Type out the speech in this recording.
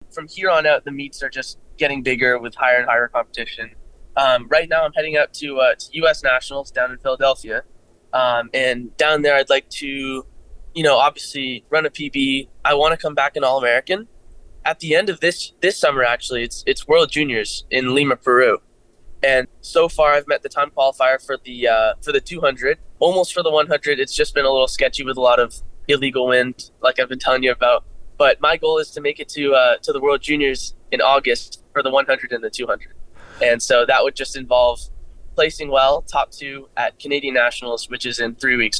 from here on out, the meets are just getting bigger with higher and higher competition. Right now, I'm heading out to U.S. Nationals down in Philadelphia, and down there, I'd like to, obviously run a PB. I want to come back an All American. At the end of this summer, actually, it's World Juniors in Lima, Peru, and so far I've met the time qualifier for the 200, almost for the 100. It's just been a little sketchy with a lot of illegal wind, like I've been telling you about. But my goal is to make it to the World Juniors in August for the 100 and the 200. And so that would just involve placing well, top two at Canadian Nationals, which is in 3 weeks.